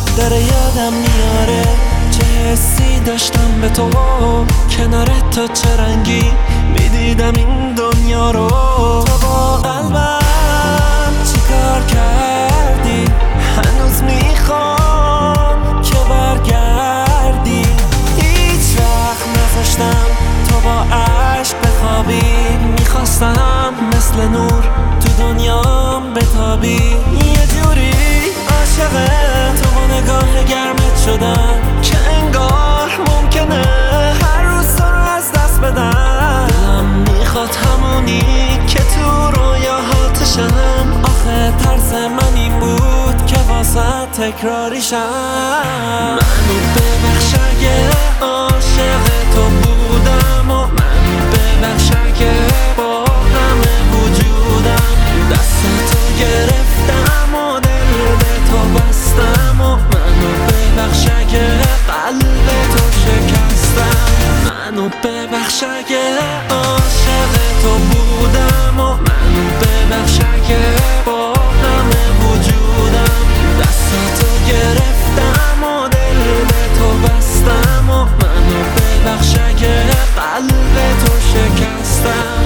داره یادم میاره چه حسی داشتم به تو، کنارت تا چه رنگی میدیدم این دنیا رو. تو با قلبم چی کار کردی؟ هنوز میخوام که برگردی. هیچ وقت نذاشتم تو با عشق بخوابی، میخواستم مثل نور تو دنیام بتابی. یه جوری عاشق تو با نگاه گرمت شدم که انگار ممکنه هر روز تو رو از دست بدم. دلم میخواد همونی که تو رویاهاتشم، آخه ترس من این بود که واسه تکراریشم. منو ببخش اگه عاشق تو بودم، و منو ببخش اگه با همه وجودم دستتو گرفتم و دل به تو بستم، و منو ببخش اگه قلب تو شکستم. منو ببخش اگه عاشق تو بودم، و منو ببخش اگه با همه وجودم دستتو گرفتم و دل به تو بستم، و منو ببخش اگه قلب تو شکستم.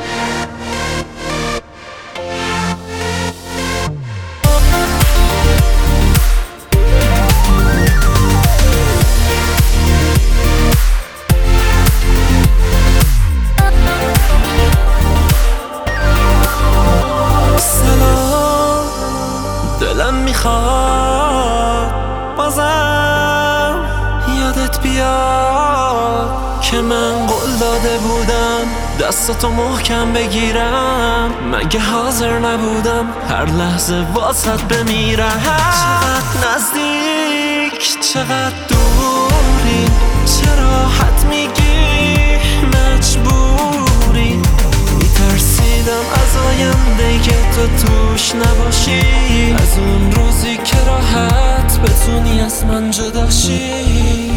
دلم میخواد بازم یادت بیاد که من قول داده بودم دستاتو محکم بگیرم. مگه حاضر نبودم هر لحظه واسط بمیرم؟ چقدر نزدیک چقدر دوری، چرا حد میگی مجبوری؟ میترسیدم از آینده که تو توش نباشی، از اون روزی که راحت بتونی از من جدا شی.